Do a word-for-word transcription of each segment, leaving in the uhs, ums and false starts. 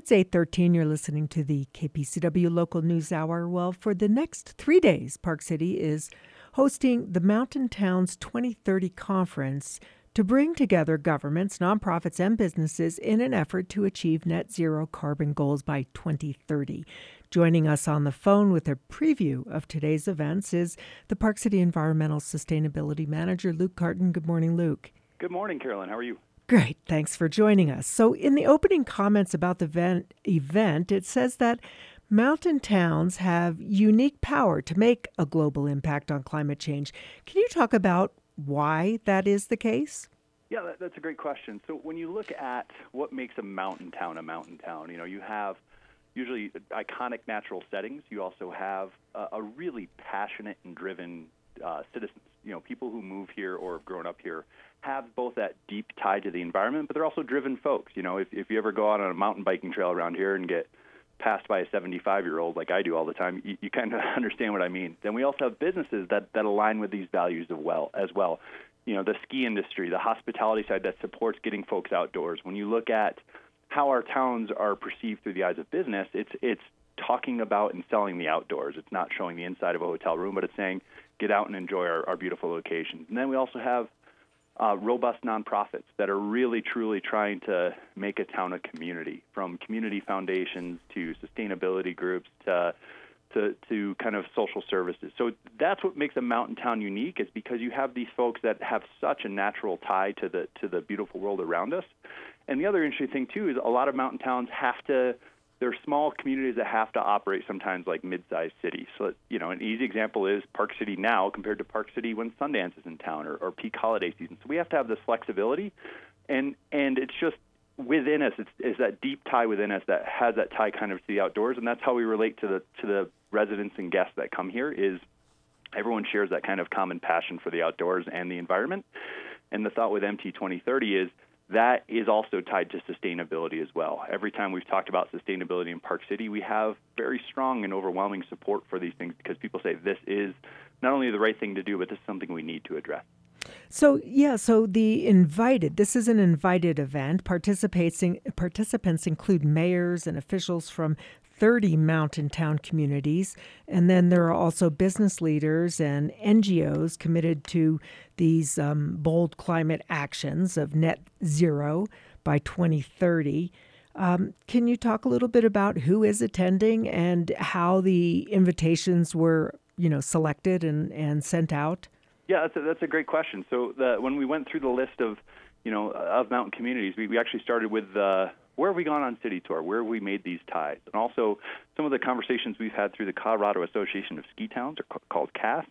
It's eight thirteen. You're listening to the K P C W Local News Hour. Well, for the next three days, Park City is hosting the Mountain Towns twenty thirty Conference to bring together governments, nonprofits, and businesses in an effort to achieve net zero carbon goals by twenty thirty. Joining us on the phone with a preview of today's events is the Park City Environmental Sustainability Manager, Luke Carton. Good morning, Luke. Good morning, Carolyn. How are you? Great. Thanks for joining us. So in the opening comments about the event, event, it says that mountain towns have unique power to make a global impact on climate change. Can you talk about why that is the case? Yeah, that, that's a great question. So when you look at what makes a mountain town a mountain town, you know, you have usually iconic natural settings. You also have uh, a really passionate and driven uh, citizens. You know, people who move here or have grown up here have both that deep tie to the environment, but they're also driven folks. You know, if, if you ever go out on a mountain biking trail around here and get passed by a seventy-five-year-old like I do all the time, you, you kind of understand what I mean. Then we also have businesses that, that align with these values of well, as well. You know, the ski industry, the hospitality side that supports getting folks outdoors. When you look at how our towns are perceived through the eyes of business, it's it's talking about and selling the outdoors. It's not showing the inside of a hotel room, but it's saying, get out and enjoy our, our beautiful locations. And then we also have uh, robust nonprofits that are really, truly trying to make a town a community, from community foundations to sustainability groups to, to, to kind of social services. So that's what makes a mountain town unique, is because you have these folks that have such a natural tie to the to the beautiful world around us. And the other interesting thing, too, is a lot of mountain towns have to They're small communities that have to operate sometimes like mid-sized cities. So, you know, an easy example is Park City now compared to Park City when Sundance is in town, or, or peak holiday season. So we have to have this flexibility, and and it's just within us. It's, it's that deep tie within us that has that tie kind of to the outdoors, and that's how we relate to the to the residents and guests that come here. Is everyone shares that kind of common passion for the outdoors and the environment. And the thought with M T twenty thirty is that is also tied to sustainability as well. Every time we've talked about sustainability in Park City, we have very strong and overwhelming support for these things, because people say this is not only the right thing to do, but this is something we need to address. So, yeah, so the invited, this is an invited event. Participating, participants include mayors and officials from thirty mountain town communities. And then there are also business leaders and N G Os committed to these um, bold climate actions of net zero by twenty thirty. Um, can you talk a little bit about who is attending and how the invitations were, you know, selected and, and sent out? Yeah, that's a, that's a great question. So the, when we went through the list of, you know, of mountain communities, we, we actually started with uh, where have we gone on city tour, where have we made these ties, and also some of the conversations we've had through the Colorado Association of Ski Towns, or called CAST.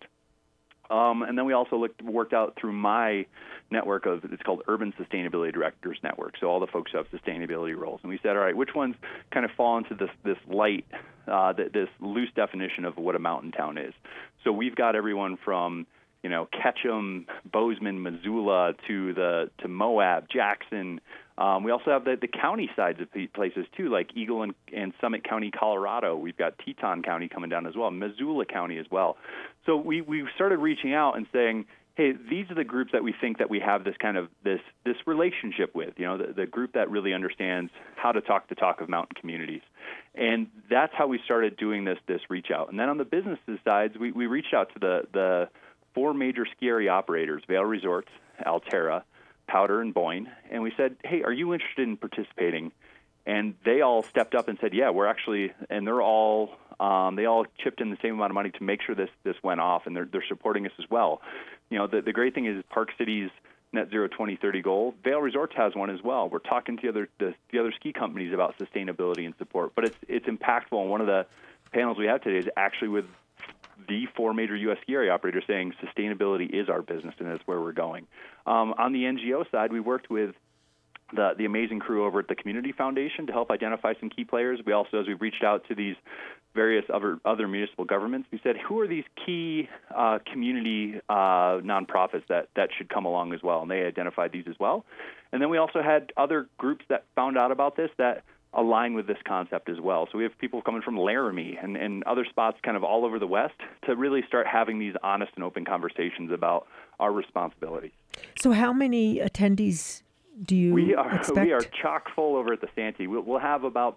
Um, and then we also looked, worked out through my network of, it's called Urban Sustainability Directors Network, so all the folks who have sustainability roles. And we said, all right, which ones kind of fall into this this light, uh, this loose definition of what a mountain town is. So we've got everyone from, you know, Ketchum, Bozeman, Missoula, to the to Moab, Jackson. Um, we also have the, the county sides of the places, too, like Eagle and, and Summit County, Colorado. We've got Teton County coming down as well, Missoula County as well. So we, we started reaching out and saying, hey, these are the groups that we think that we have this kind of this this relationship with, you know, the, the group that really understands how to talk the talk of mountain communities. And that's how we started doing this this reach out. And then on the businesses sides, we, we reached out to the, the four major ski area operators, Vail Resorts, Alterra, Powder, and Boyne, and we said, hey, are you interested in participating? And they all stepped up and said, yeah, we're actually, and they're all, um, they all chipped in the same amount of money to make sure this this went off, and they're they're supporting us as well. You know, the, the great thing is Park City's net zero twenty thirty goal, Vail Resorts has one as well. We're talking to the other the, the other ski companies about sustainability and support, but it's it's impactful. And one of the panels we have today is actually with the four major U S ski area operators saying sustainability is our business and that's where we're going. Um, on the N G O side, we worked with the the amazing crew over at the Community Foundation to help identify some key players. We also, as we reached out to these various other other municipal governments, we said, who are these key uh, community uh, nonprofits that, that should come along as well? And they identified these as well. And then we also had other groups that found out about this that align with this concept as well. So we have people coming from Laramie and, and other spots kind of all over the West to really start having these honest and open conversations about our responsibilities. So how many attendees do you we are, expect? We are chock full over at the Santee. We'll, we'll have about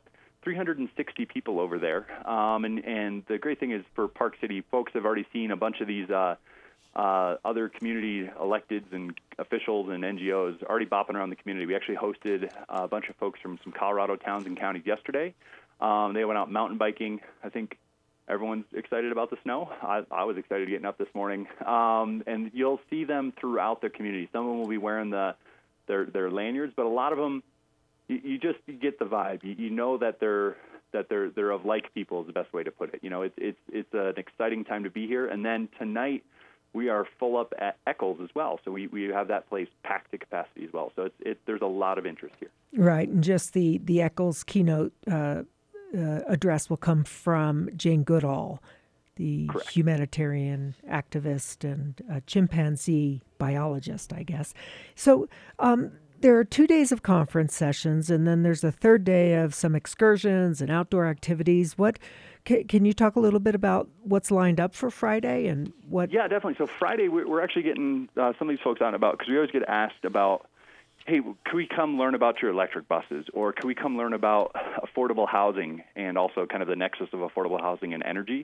three hundred sixty people over there. Um, and, and the great thing is for Park City, folks have already seen a bunch of these uh, uh, other community electeds and officials and N G Os already bopping around the community. We actually hosted a bunch of folks from some Colorado towns and counties yesterday. Um, they went out mountain biking. I think everyone's excited about the snow. I, I was excited getting up this morning. Um, and you'll see them throughout the community. Some of them will be wearing the their, their lanyards, but a lot of them, you, you just you get the vibe. You, you know that they're that they're they're of like people is the best way to put it. You know, it's it's it's an exciting time to be here. And then tonight we are full up at Eccles as well, so we, we have that place packed to capacity as well. So it's it there's a lot of interest here. Right, and just the the Eccles keynote uh, uh, address will come from Jane Goodall, the Correct. humanitarian activist and uh, chimpanzee biologist, I guess. So. Um, There are two days of conference sessions, and then there's a third day of some excursions and outdoor activities. What can, can you talk a little bit about what's lined up for Friday and what? Yeah, definitely. So Friday, we're actually getting uh, some of these folks on about, because we always get asked about, hey, can we come learn about your electric buses, or can we come learn about affordable housing and also kind of the nexus of affordable housing and energy?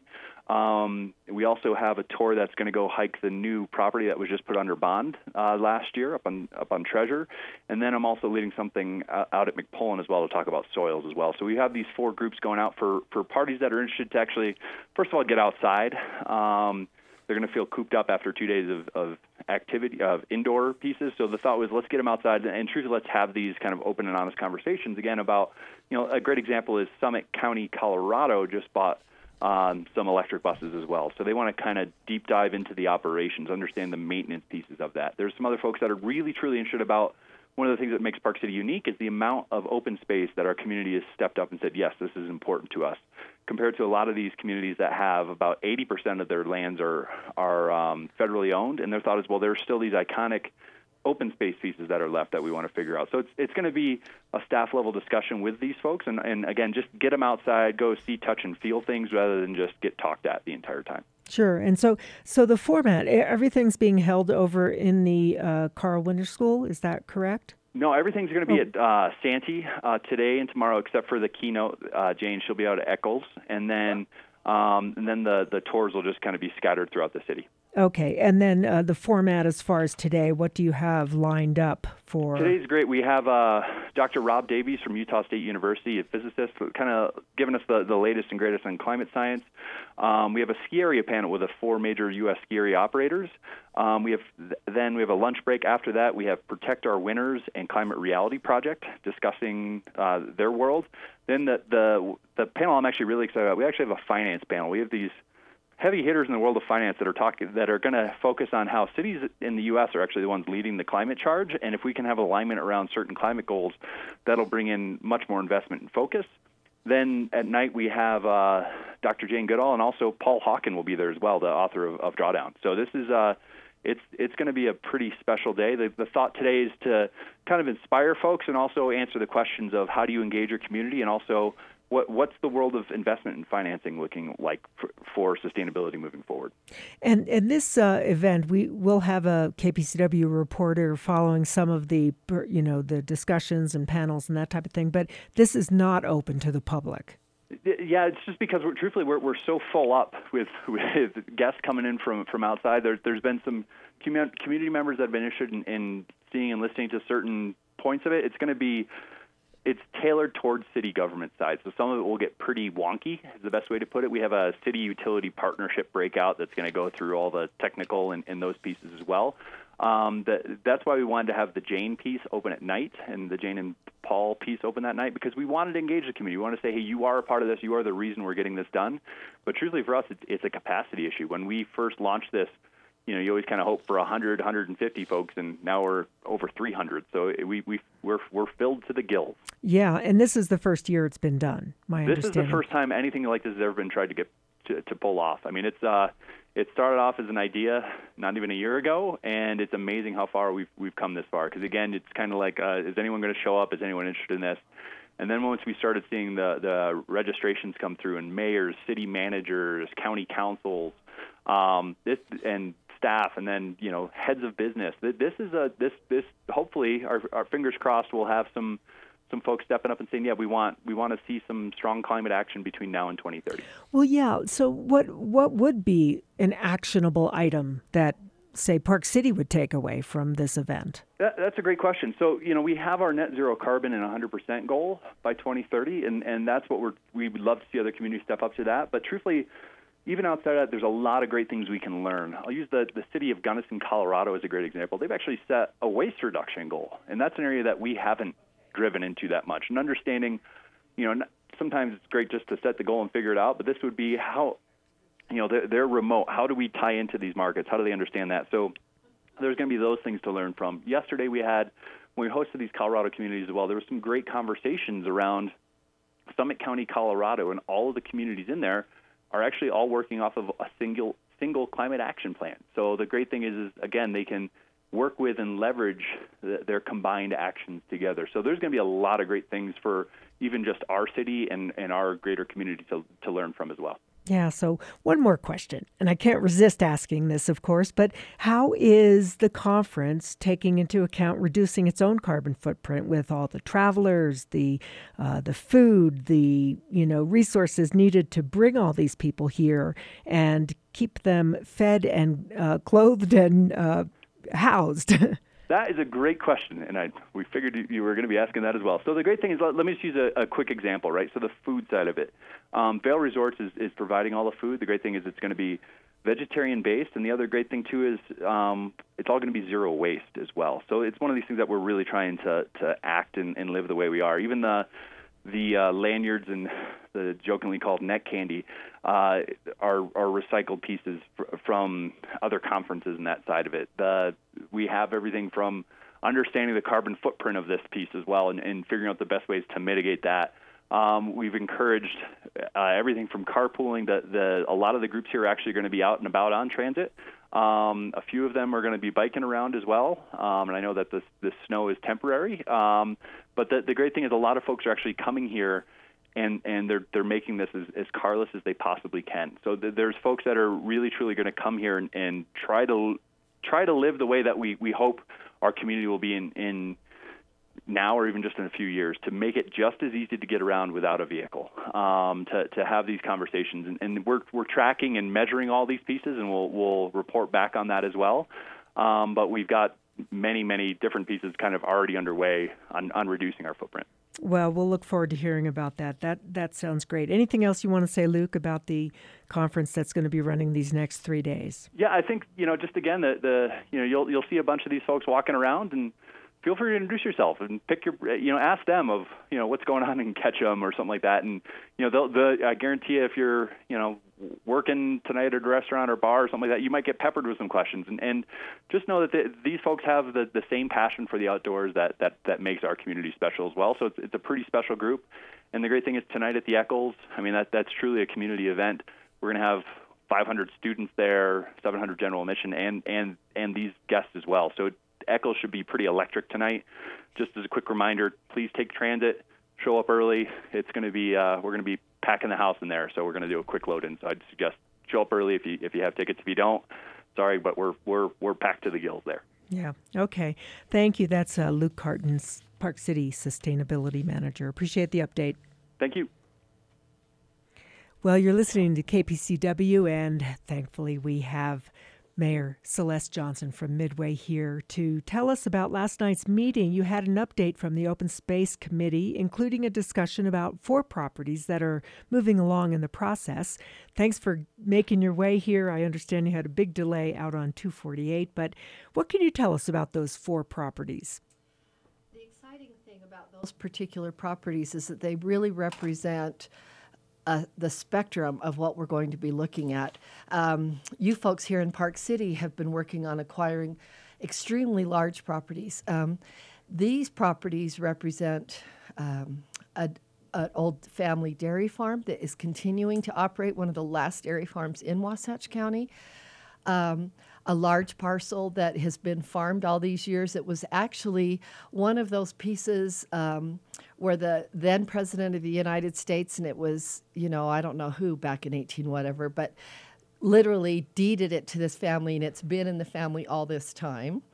Um, we also have a tour that's going to go hike the new property that was just put under bond uh, last year up on up on Treasure. And then I'm also leading something uh, out at McPullen as well to talk about soils as well. So we have these four groups going out for, for parties that are interested to actually, first of all, get outside. Um, They're going to feel cooped up after two days of, of activity, of indoor pieces. So the thought was, let's get them outside, and truthfully, let's have these kind of open and honest conversations again about, you know, a great example is Summit County, Colorado just bought um, some electric buses as well. So they want to kind of deep dive into the operations, understand the maintenance pieces of that. There's some other folks that are really, truly interested about one of the things that makes Park City unique is the amount of open space that our community has stepped up and said, yes, this is important to us, compared to a lot of these communities that have about eighty percent of their lands are are um, federally owned. And their thought is, well, there's still these iconic open space pieces that are left that we want to figure out. So it's it's going to be a staff level discussion with these folks. And, and again, just get them outside, go see, touch, and feel things rather than just get talked at the entire time. Sure. And so so the format, everything's being held over in the uh, Carl Winter School. Is that correct? No, everything's going to be at uh, Santee uh, today and tomorrow, except for the keynote. Uh, Jane, she'll be out at Eccles, and then um, and then the, the tours will just kind of be scattered throughout the city. Okay, and then uh, the format as far as today, what do you have lined up for? Today's great. We have uh, Doctor Rob Davies from Utah State University, a physicist, kind of giving us the, the latest and greatest on climate science. Um, we have a ski area panel with the four major U S ski area operators. Um, we have then we have a lunch break. After that, we have Protect Our Winters and Climate Reality Project discussing uh, their world. Then the, the the panel I'm actually really excited about. We actually have a finance panel. We have these heavy hitters in the world of finance that are talking that are going to focus on how cities in the U S are actually the ones leading the climate charge, and if we can have alignment around certain climate goals, that'll bring in much more investment and focus. Then at night we have uh, Doctor Jane Goodall, and also Paul Hawken will be there as well, the author of, of Drawdown. So this is uh, it's it's going to be a pretty special day. The, the thought today is to kind of inspire folks and also answer the questions of how do you engage your community, and also What, what's the world of investment and financing looking like for, for sustainability moving forward? And in this uh, event, we will have a K P C W reporter following some of the, you know, the discussions and panels and that type of thing. But this is not open to the public. Yeah, it's just because we're, truthfully we're we're so full up with, with guests coming in from from outside. There, there's been some community members that have been interested in, in seeing and listening to certain points of it. It's going to be It's tailored towards city government side, so some of it will get pretty wonky, is the best way to put it. We have a city utility partnership breakout that's going to go through all the technical and, and those pieces as well. Um, that, that's why we wanted to have the Jane piece open at night and the Jane and Paul piece open that night, because we wanted to engage the community. We want to say, hey, you are a part of this. You are the reason we're getting this done. But truthfully, for us, it's, it's a capacity issue. When we first launched this, you know, you always kind of hope for one hundred, one hundred fifty folks, and now we're over three hundred. So we, we, we're we're filled to the gills. Yeah, and this is the first year it's been done, my this understanding. This is the first time anything like this has ever been tried to get to, to pull off. I mean, it's uh, it started off as an idea not even a year ago, and it's amazing how far we've we've come this far. Because again, it's kind of like, uh, is anyone going to show up? Is anyone interested in this? And then once we started seeing the the registrations come through, and mayors, city managers, county councils, um, this and staff, and then, you know, heads of business. This is a this this hopefully our, our fingers crossed we'll have some some folks stepping up and saying, yeah, we want we want to see some strong climate action between now and twenty thirty. Well, yeah. So what what would be an actionable item that, say, Park City would take away from this event? That, that's a great question. So, you know, we have our net zero carbon and one hundred percent goal by twenty thirty, and, and that's what we're, we would love to see other communities step up to that. But truthfully, even outside of that, there's a lot of great things we can learn. I'll use the, the city of Gunnison, Colorado as a great example. They've actually set a waste reduction goal, and that's an area that we haven't driven into that much. And understanding, you know, sometimes it's great just to set the goal and figure it out, but this would be how, you know, they're, they're remote. How do we tie into these markets? How do they understand that? So there's going to be those things to learn from. Yesterday we had, when we hosted these Colorado communities as well, there were some great conversations around Summit County, Colorado, and all of the communities in there are actually all working off of a single single climate action plan. So the great thing is, is again, they can work with and leverage the, their combined actions together. So there's going to be a lot of great things for even just our city and, and our greater community to, to learn from as well. Yeah, so one more question, and I can't resist asking this, of course, but how is the conference taking into account reducing its own carbon footprint with all the travelers, the uh, the food, the you know resources needed to bring all these people here and keep them fed and uh, clothed and uh, housed? That is a great question, and I we figured you, you were going to be asking that as well. So the great thing is, let, let me just use a, a quick example, right? So the food side of it. Um, Vail Resorts is, is providing all the food. The great thing is it's going to be vegetarian-based, and the other great thing, too, is um, it's all going to be zero waste as well. So it's one of these things that we're really trying to, to act and, and live the way we are. Even the the uh, lanyards and the jokingly called neck candy uh, are, are recycled pieces fr- from other conferences and that side of it. The, we have everything from understanding the carbon footprint of this piece as well and, and figuring out the best ways to mitigate that. Um, we've encouraged uh, everything from carpooling. The, the, a lot of the groups here are actually going to be out and about on transit. Um, a few of them are going to be biking around as well, um, and I know that this, this snow is temporary. Um, but the, the great thing is a lot of folks are actually coming here, and, and they're they're making this as, as carless as they possibly can. So th- there's folks that are really truly going to come here and, and try to try to live the way that we, we hope our community will be in, in now or even just in a few years, to make it just as easy to get around without a vehicle, um, to, to have these conversations. And, and we're, we're tracking and measuring all these pieces, and we'll, we'll report back on that as well. Um, but we've got many, many different pieces kind of already underway on, on reducing our footprint. Well, we'll look forward to hearing about that. That that sounds great. Anything else you want to say, Luke, about the conference that's going to be running these next three days? Yeah, I think, you know, just again, the, the you know, you'll you'll see a bunch of these folks walking around, and feel free to introduce yourself and pick your, you know, ask them of, you know, what's going on in Ketchum or something like that. And, you know, they'll, the, I guarantee you if you're, you know, working tonight at a restaurant or bar or something like that, you might get peppered with some questions. And, and just know that the, these folks have the, the same passion for the outdoors that, that, that makes our community special as well. So it's, it's a pretty special group. And the great thing is tonight at the Eccles, I mean, that that's truly a community event. We're going to have five hundred students there, seven hundred general admission, and, and, and these guests as well. So it, Eccles should be pretty electric tonight. Just as a quick reminder, please take transit, show up early. It's going to be uh, we're going to be packing the house in there, so we're going to do a quick load in. So I'd suggest show up early if you if you have tickets. If you don't, sorry, but we're we're we're packed to the gills there. Yeah. Okay. Thank you. That's uh, Luke Carton's Park City Sustainability Manager. Appreciate the update. Thank you. Well, you're listening to K P C W, and thankfully we have Mayor Celeste Johnson from Midway here to tell us about last night's meeting. You had an update from the Open Space Committee, including a discussion about four properties that are moving along in the process. Thanks for making your way here. I understand you had a big delay out on two forty-eight, but what can you tell us about those four properties? The exciting thing about those particular properties is that they really represent Uh, the spectrum of what we're going to be looking at. Um, you folks here in Park City have been working on acquiring extremely large properties. Um, these properties represent um, a, an old family dairy farm that is continuing to operate, one of the last dairy farms in Wasatch County. Um, a large parcel that has been farmed all these years. It was actually one of those pieces um, where the then President of the United States, and it was, you know, I don't know who back in eighteen whatever, but literally deeded it to this family, and it's been in the family all this time.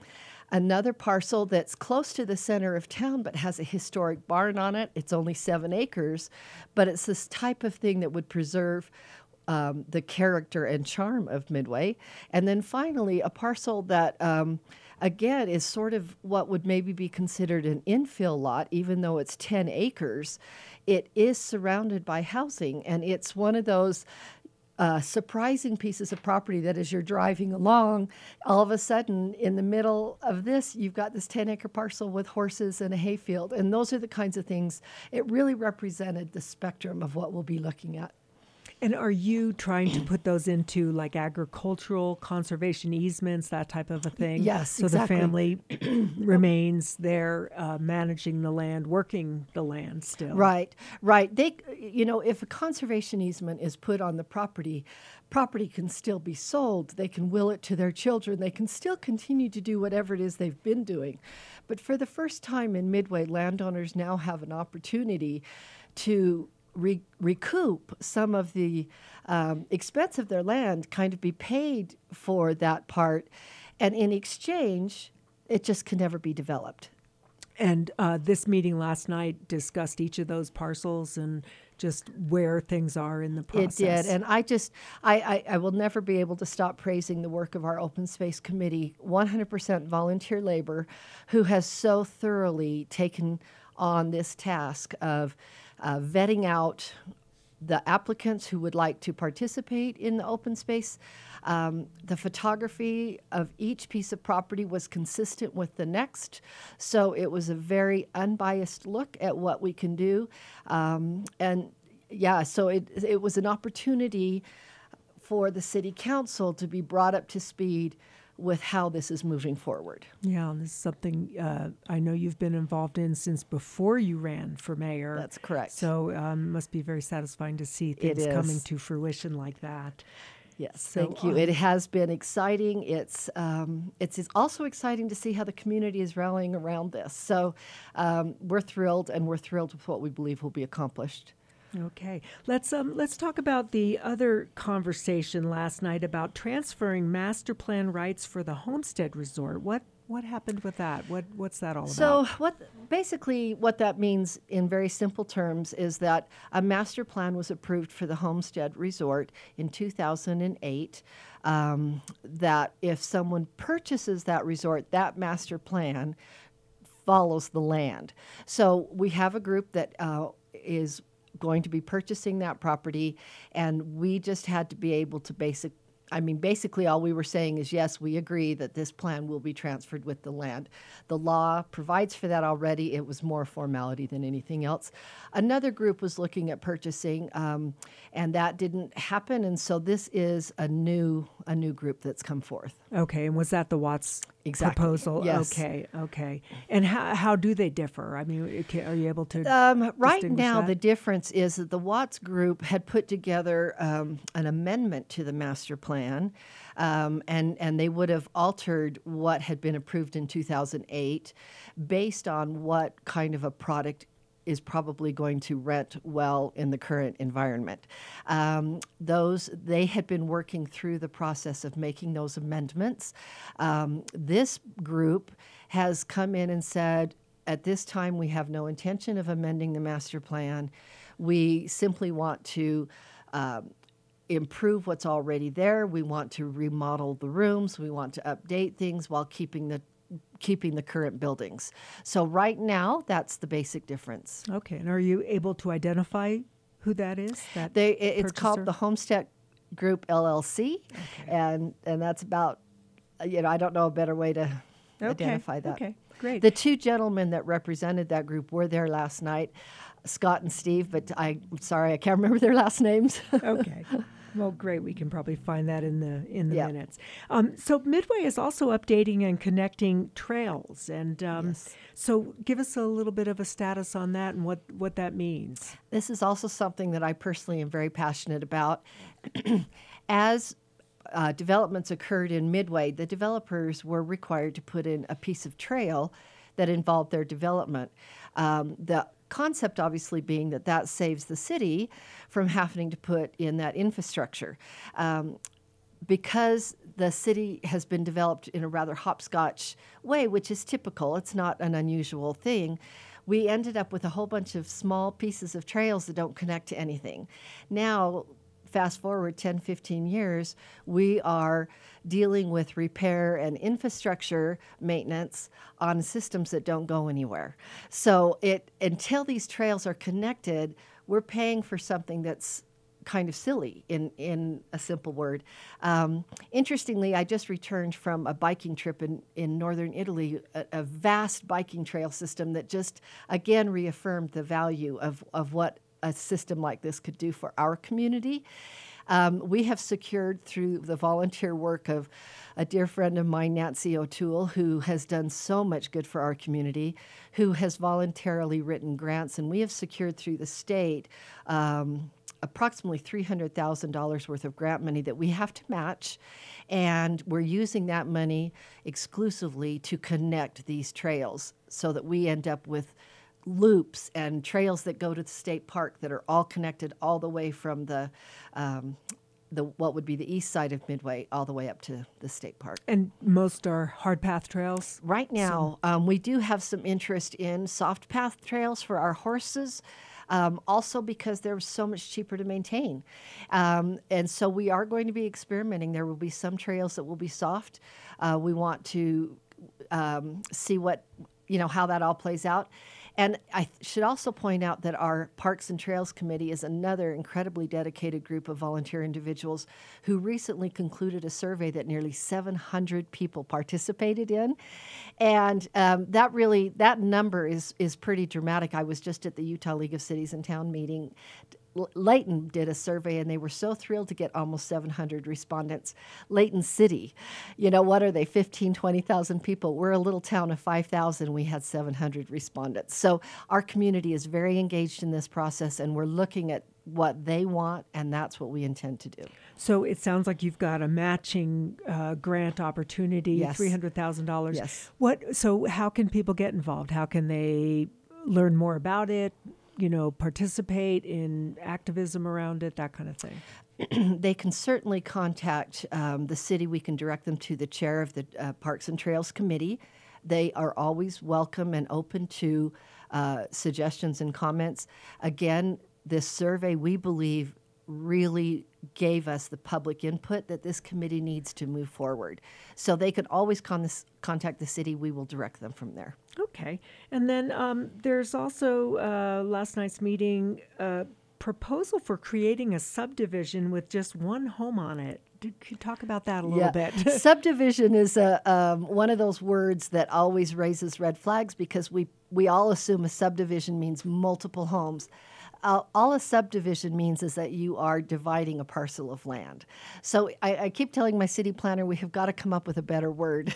Another parcel that's close to the center of town but has a historic barn on it. It's only seven acres, but it's this type of thing that would preserve um, the character and charm of Midway. And then finally, a parcel that, um, again, is sort of what would maybe be considered an infill lot, even though it's ten acres. It is surrounded by housing, and it's one of those Uh, surprising pieces of property that as you're driving along, all of a sudden in the middle of this, you've got this ten acre parcel with horses and a hayfield. And those are the kinds of things, it really represented the spectrum of what we'll be looking at. And are you trying to put those into like agricultural conservation easements, that type of a thing? Yes, so exactly. the family remains there, uh, managing the land, working the land still. Right, right. They, you know, if a conservation easement is put on the property, property can still be sold. They can will it to their children. They can still continue to do whatever it is they've been doing. But for the first time in Midway, landowners now have an opportunity to Re- recoup some of the um, expense of their land, kind of be paid for that part, and in exchange, it just can never be developed. And uh, this meeting last night discussed each of those parcels and just where things are in the process. It did, and I just, I, I, I will never be able to stop praising the work of our Open Space Committee, one hundred percent volunteer labor, who has so thoroughly taken on this task of Uh, vetting out the applicants who would like to participate in the open space. Um, the photography of each piece of property was consistent with the next, so it was a very unbiased look at what we can do. Um, and yeah, so it, it was an opportunity for the city council to be brought up to speed with how this is moving forward. Yeah, this is something uh, I know you've been involved in since before you ran for mayor. That's correct. So um, must be very satisfying to see It things is. coming to fruition like that. Yes, So, thank you. um, It has been exciting. It's um, it's it's also exciting to see how the community is rallying around this. So um, we're thrilled, and we're thrilled with what we believe will be accomplished. Okay, let's um let's talk about the other conversation last night about transferring master plan rights for the Homestead Resort. What what happened with that? What what's that all So about? what basically what that means in very simple terms is that a master plan was approved for the Homestead Resort in two thousand eight. Um, that if someone purchases that resort, that master plan follows the land. So we have a group that uh, is going to be purchasing that property, and we just had to be able to basic I mean, basically all we were saying is, yes, we agree that this plan will be transferred with the land. The law provides for that already. It was more formality than anything else. Another group was looking at purchasing, um, and that didn't happen. And so this is a new a new group that's come forth. Okay, and was that the Watts Exactly. proposal? Yes. Okay, okay. And how how do they differ? I mean, it ca- are you able to Um, right distinguish now, that? the difference is that the Watts group had put together um, an amendment to the master plan, um, and and they would have altered what had been approved in two thousand eight, based on what kind of a product is probably going to rent well in the current environment. Um, those they had been working through the process of making those amendments. Um, this group has come in and said, at this time, we have no intention of amending the master plan. We simply want to um, improve what's already there. We want to remodel the rooms. We want to update things while keeping the keeping the current buildings. So right now, that's the basic difference. Okay, and are you able to identify who that is? That They, it- it's purchaser? called the Homestead Group L L C, and and that's about, uh, you know, I don't know a better way to Okay, identify that. okay, great. The two gentlemen that represented that group were there last night, Scott and Steve, but I, I'm sorry, I can't remember their last names. Okay. Well, great. We can probably find that in the in the Yeah. minutes. Um, so Midway is also updating and connecting trails, and um, Yes. so give us a little bit of a status on that and what what that means. This is also something that I personally am very passionate about. As uh, developments occurred in Midway, the developers were required to put in a piece of trail that involved their development. Um, the concept obviously being that that saves the city from having to put in that infrastructure. Um, because the city has been developed in a rather hopscotch way, which is typical, it's not an unusual thing, we ended up with a whole bunch of small pieces of trails that don't connect to anything. Now, fast forward ten, fifteen years, we are dealing with repair and infrastructure maintenance on systems that don't go anywhere. So it until these trails are connected, we're paying for something that's kind of silly, in, in a simple word. Um, interestingly, I just returned from a biking trip in, in northern Italy, a, a vast biking trail system that just, again, reaffirmed the value of, of what a system like this could do for our community. Um, we have secured, through the volunteer work of a dear friend of mine, Nancy O'Toole, who has done so much good for our community, who has voluntarily written grants, and we have secured through the state um, approximately three hundred thousand dollars worth of grant money that we have to match, and we're using that money exclusively to connect these trails so that we end up with loops and trails that go to the state park that are all connected all the way from the um, the what would be the east side of Midway all the way up to the state park. And most are hard path trails? Right now, so. um, we do have some interest in soft path trails for our horses. Um, also because they're so much cheaper to maintain. Um, and so we are going to be experimenting. There will be some trails that will be soft. Uh, we want to um, see what, you know, how that all plays out. And I th- should also point out that our Parks and Trails Committee is another incredibly dedicated group of volunteer individuals who recently concluded a survey that nearly seven hundred people participated in. And um, that really, that number is is pretty dramatic. I was just at the Utah League of Cities and Town meeting. Layton did a survey, and they were so thrilled to get almost seven hundred respondents. Layton City, you know, what are they, fifteen, twenty thousand people? We're a little town of five thousand. We had seven hundred respondents. So our community is very engaged in this process, and we're looking at what they want, and that's what we intend to do. So it sounds like you've got a matching uh, grant opportunity, yes. three hundred thousand dollars. Yes. What? So how can people get involved? How can they learn more about it? You know, participate in activism around it, that kind of thing? They can certainly contact um, the city. We can direct them to the chair of the uh, Parks and Trails Committee. They are always welcome and open to uh, suggestions and comments. Again, this survey, we believe, really gave us the public input that this committee needs to move forward. So they could always con- this, contact the city. We will direct them from there. Okay. And then um, there's also uh, last night's meeting a proposal for creating a subdivision with just one home on it. Could you talk about that a little yeah. bit? Subdivision is a, um, one of those words that always raises red flags because we, we all assume a subdivision means multiple homes. Uh, all a subdivision means is that you are dividing a parcel of land. So I, I keep telling my city planner we have got to come up with a better word.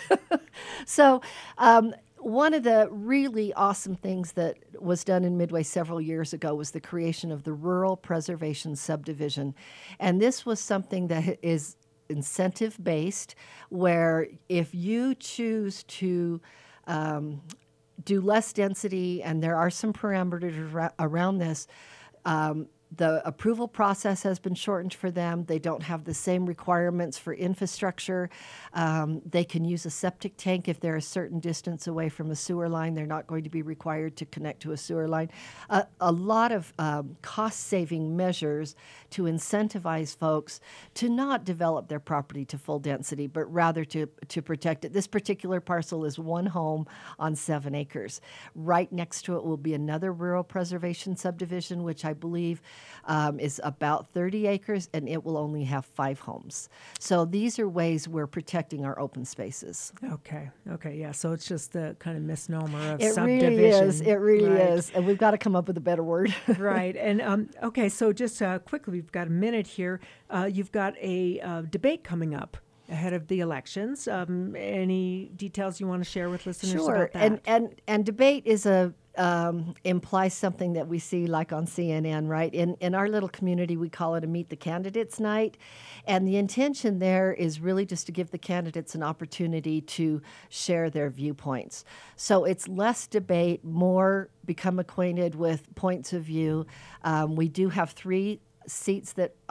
so um, one of the really awesome things that was done in Midway several years ago was the creation of the Rural Preservation Subdivision. And this was something that is incentive-based, where if you choose to um, do less density, and there are some parameters ar- around this, um, the approval process has been shortened for them. They don't have the same requirements for infrastructure. Um, they can use a septic tank if they're a certain distance away from a sewer line. They're not going to be required to connect to a sewer line. Uh, a lot of um, cost-saving measures to incentivize folks to not develop their property to full density, but rather to, to protect it. This particular parcel is one home on seven acres. Right next to it will be another rural preservation subdivision, which I believe Um, is about thirty acres, and it will only have five homes. So these are ways we're protecting our open spaces. Okay. Okay. Yeah. So it's just the kind of misnomer of It subdivision. really is. It really right. is. And we've got to come up with a better word. Right. And um, okay. So just uh, quickly, we've got a minute here. Uh, you've got a uh, debate coming up ahead of the elections. Um, any details you want to share with listeners Sure. about that? And and and debate is a um, implies something that we see like on C N N, right? In in our little community, we call it a Meet the Candidates night, and the intention there is really just to give the candidates an opportunity to share their viewpoints. So it's less debate, more become acquainted with points of view. Um, we do have three seats that are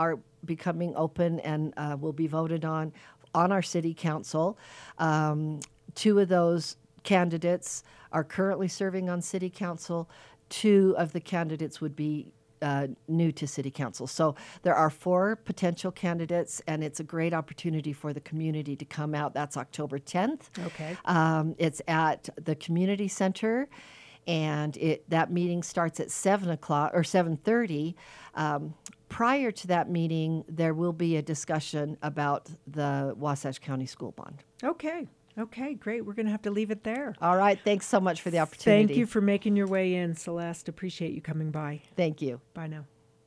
becoming open and uh, will be voted on on our city council. Um, two of those candidates are currently serving on city council. Two of the candidates would be uh, new to city council. So there are four potential candidates, and it's a great opportunity for the community to come out. That's October tenth. Okay. Um, it's at the community center, and it that meeting starts at seven o'clock or seven thirty. Um, prior to that meeting, there will be a discussion about the Wasatch County School Bond. Okay. Okay, great. We're going to have to leave it there. All right. Thanks so much for the opportunity. Thank you for making your way in, Celeste. Appreciate you coming by. Thank you. Bye now.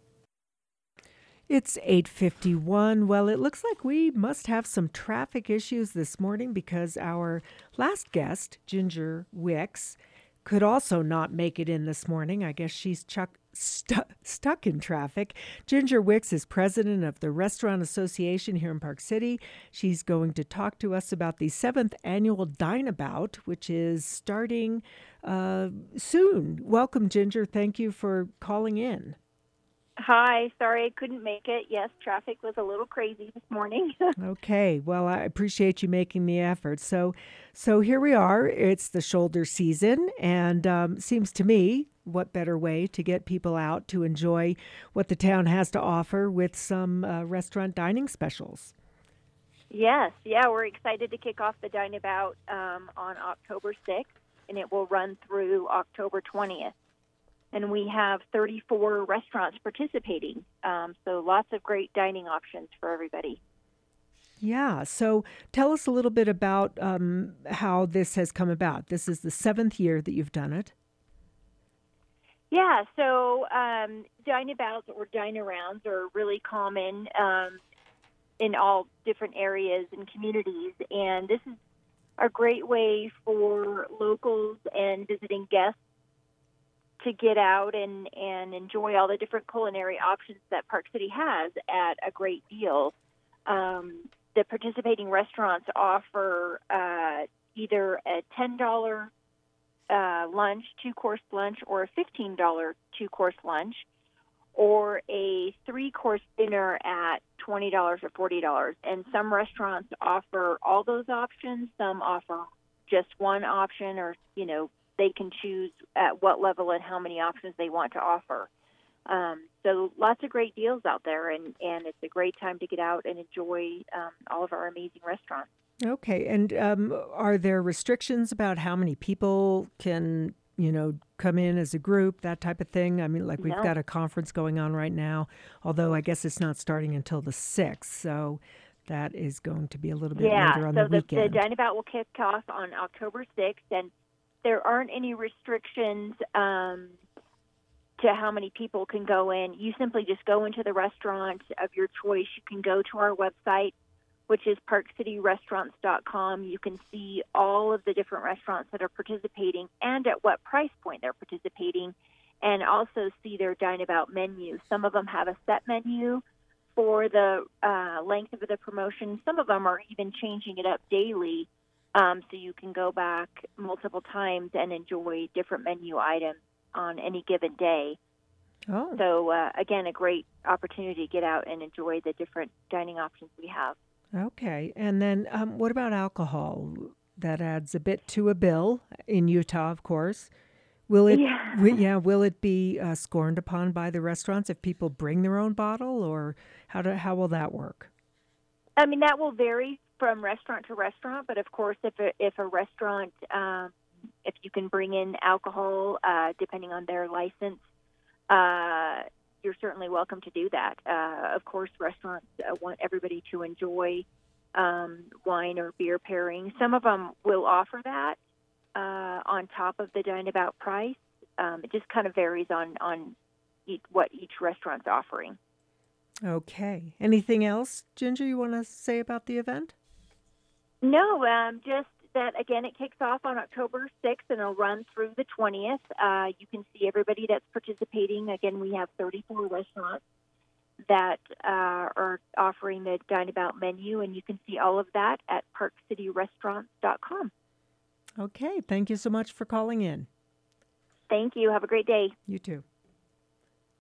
It's eight fifty-one. Well, it looks like we must have some traffic issues this morning because our last guest, Ginger Wicks, could also not make it in this morning. I guess she's chuck, stu- stuck in traffic. Ginger Wicks is president of the Restaurant Association here in Park City. She's going to talk to us about the seventh annual Dine-A-Bout, which is starting uh, soon. Welcome, Ginger. Thank you for calling in. Hi, sorry I couldn't make it. Yes, traffic was a little crazy this morning. Okay, well, I appreciate you making the effort. So, so here we are. It's the shoulder season, and um, seems to me, what better way to get people out to enjoy what the town has to offer with some uh, restaurant dining specials. Yes, yeah, we're excited to kick off the Dine-A-Bout um, on October sixth, and it will run through October twentieth. And we have thirty-four restaurants participating, um, so lots of great dining options for everybody. Yeah, so tell us a little bit about um, how this has come about. This is the seventh year that you've done it. Yeah, so um, Dine-A-Bouts or dine-arounds are really common um, in all different areas and communities, and this is a great way for locals and visiting guests to get out and, and enjoy all the different culinary options that Park City has at a great deal. Um, the participating restaurants offer uh, either a ten dollars uh, lunch, two-course lunch, or a fifteen dollars two-course lunch, or a three-course dinner at twenty dollars or forty dollars. And some restaurants offer all those options. Some offer just one option, or, you know, they can choose at what level and how many options they want to offer. Um, so lots of great deals out there, and, and it's a great time to get out and enjoy um, all of our amazing restaurants. Okay, and um, are there restrictions about how many people can, you know, come in as a group, that type of thing? I mean, like we've No. got a conference going on right now, although I guess it's not starting until the sixth, so that is going to be a little bit yeah, later on so the the, weekend. the Dine-A-Bout will kick off on October sixth, and there aren't any restrictions um, to how many people can go in. You simply just go into the restaurant of your choice. You can go to our website, which is park city restaurants dot com. You can see all of the different restaurants that are participating and at what price point they're participating, and also see their Dine-A-Bout menu. Some of them have a set menu for the uh, length of the promotion. Some of them are even changing it up daily. Um, so you can go back multiple times and enjoy different menu items on any given day. Oh, So, uh, again, a great opportunity to get out and enjoy the different dining options we have. okay. And then um, what about alcohol? That adds a bit to a bill in Utah, of course. Will it? Yeah. wi- yeah. Will it be uh, scorned upon by the restaurants if people bring their own bottle, or how do how will that work? I mean, that will vary from restaurant to restaurant, but of course, if a, if a restaurant, um, if you can bring in alcohol, uh, depending on their license, uh, you're certainly welcome to do that. Uh, of course, restaurants uh, want everybody to enjoy um, wine or beer pairing. Some of them will offer that uh, on top of the Dine-A-Bout price. Um, it just kind of varies on, on each, what each restaurant's offering. Okay. Anything else, Ginger, you want to say about the event? No, um, just that, again, it kicks off on October sixth and it'll run through the twentieth. Uh, you can see everybody that's participating. Again, we have thirty-four restaurants that uh, are offering the Dine-A-Bout menu, and you can see all of that at park city restaurants dot com. Okay. Thank you so much for calling in. Thank you. Have a great day. You too.